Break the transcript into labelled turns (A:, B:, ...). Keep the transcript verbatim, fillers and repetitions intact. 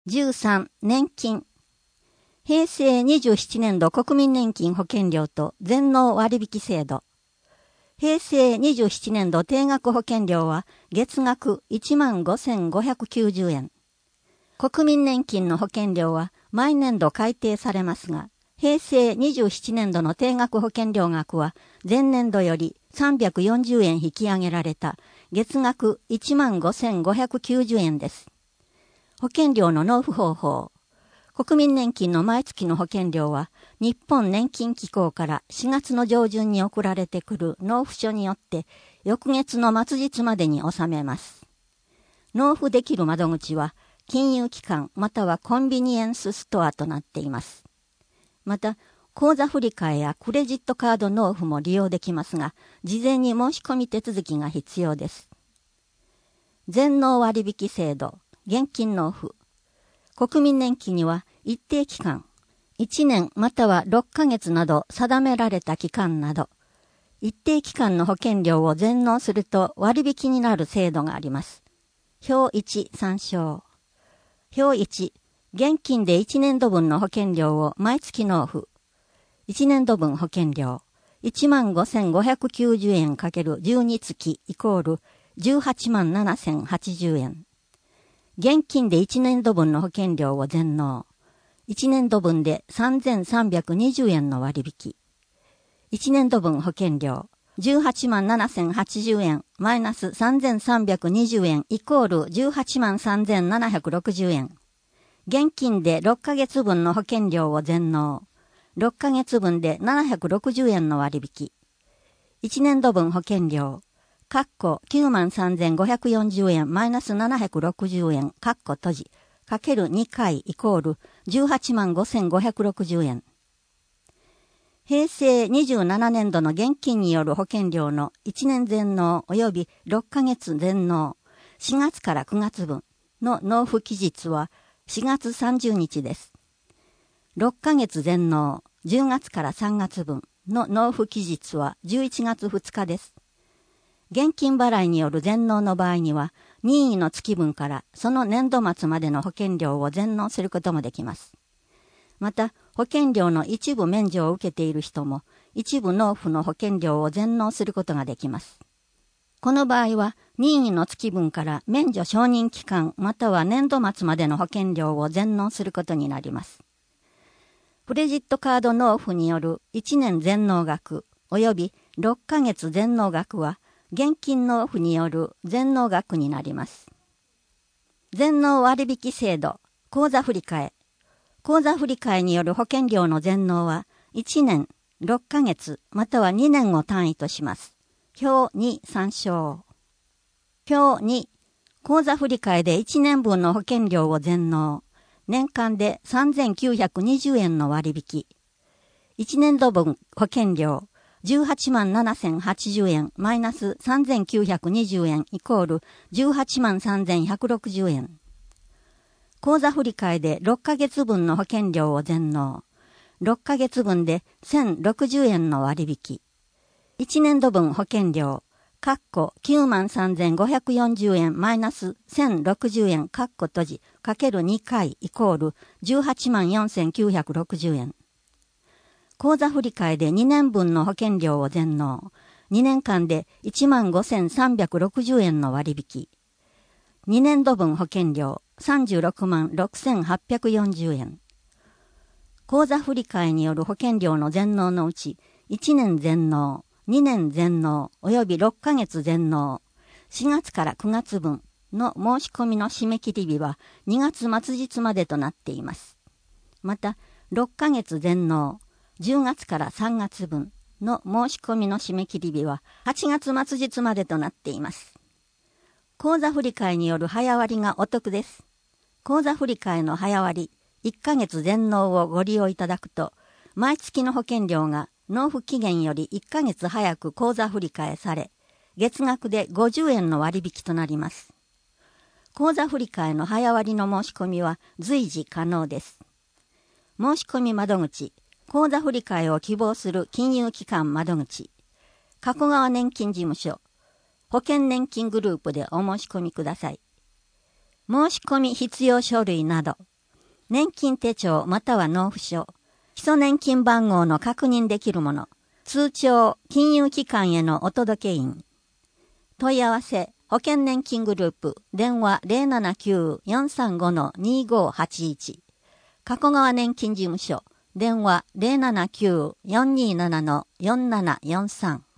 A: じゅうさん、年金。平成にじゅうななねん度国民年金保険料と全納割引制度。平成にじゅうななねん度定額保険料は月額 いちまんごせんごひゃくきゅうじゅうえん。国民年金の保険料は毎年度改定されますが、平成にじゅうななねん度の定額保険料額は前年度よりさんびゃくよんじゅうえん引き上げられた月額 いちまんごせんごひゃくきゅうじゅうえんです。保険料の納付方法。国民年金の毎月の保険料は日本年金機構からしがつの上旬に送られてくる納付書によって翌月の末日までに納めます。納付できる窓口は金融機関またはコンビニエンスストアとなっています。また、口座振替やクレジットカード納付も利用できますが、事前に申し込み手続きが必要です。全納割引制度、現金納付。国民年金には一定期間、いちねんまたはろっかげつなど定められた期間など、一定期間の保険料を全納すると割引になる制度があります。表いち参照。表いち、現金でいちねん度分の保険料を毎月納付。いちねん度分保険料、いちまんごせんごひゃくきゅうじゅうえんかけるじゅうに月イコールじゅうはちまんななせんはちじゅうえん。現金でいちねん度分の保険料を全納。いちねん度分でさんぜんさんびゃくにじゅうえんの割引。いちねん度分保険料、じゅうはちまんななせんはちじゅうえんマイナスさんぜんさんびゃくにじゅうえんイコールじゅうはちまんさんぜんななひゃくろくじゅうえん。現金でろっかげつぶんの保険料を全納。ろっかげつぶんでななひゃくろくじゅうえんの割引。いちねん度分保険料、かっこきゅうまんさんぜんごひゃくよんじゅうえんマイナスななひゃくろくじゅうえんかっこ閉じ、かけるにかいイコールじゅうはちまんごせんごひゃくろくじゅうえん。平成にじゅうななねん度の現金による保険料のいちねん全納及びろっかげつ全納、しがつからくがつぶんの納付期日はしがつさんじゅうにちです。ろっかげつ全納、じゅうがつからさんがつぶんの納付期日はじゅういちがつふつかです。現金払いによる全納の場合には、任意の月分からその年度末までの保険料を全納することもできます。また、保険料の一部免除を受けている人も、一部納付の保険料を全納することができます。この場合は、任意の月分から免除承認期間または年度末までの保険料を全納することになります。クレジットカード納付によるいちねん全納額及びろっかげつ全納額は、現金納付による全納額になります。全納割引制度、口座振替。口座振替による保険料の全納はいちねん、ろっかげつまたはにねんを単位とします。表に参照。表に、口座振替でいちねんぶんの保険料を全納。年間でさんぜんきゅうひゃくにじゅうえんの割引。いちねん度分保険料、じゅうはちまんななせんはちじゅうえんマイナスさんぜんきゅうひゃくにじゅうえんイコールじゅうはちまんさんぜんひゃくろくじゅうえん。口座振替でろっかげつぶんの保険料を全納。ろっかげつぶんでせんろくじゅうえんの割引。いちねん度分保険料、かっこきゅうまんさんぜんごひゃくよんじゅうえんマイナスせんろくじゅうえんかっこ閉じ、かけるにかいイコールじゅうはちまんよんせんきゅうひゃくろくじゅうえん。口座振替でにねんぶんの保険料を全納。にねんかんでいちまんごせんさんびゃくろくじゅうえんの割引。にねん度分保険料さんじゅうろくまんろくせんはっぴゃくよんじゅうえん。口座振替による保険料の全納のうち、いちねん全納、にねん全納及びろっかげつ全納、しがつからくがつぶんの申し込みの締め切り日はにがつ末日までとなっています。また、ろっかげつ全納、じゅうがつからさんがつぶんの申し込みの締め切り日ははちがつ末日までとなっています。口座振替による早割がお得です。口座振替の早割、いっかげつ全納をご利用いただくと、毎月の保険料が納付期限よりいっかげつ早く口座振替され、月額でごじゅうえんの割引となります。口座振替の早割の申し込みは随時可能です。申し込み窓口、口座振替を希望する金融機関窓口、加古川年金事務所、保険年金グループでお申し込みください。申し込み必要書類など、 年金手帳または納付書、基礎年金番号の確認できるもの、通帳、金融機関へのお届け印。問い合わせ、保険年金グループ、電話 ゼロななきゅう よんさんご にごはちいち。加古川年金事務所、電話 ゼロななきゅう よんにーなな よんななよんさん。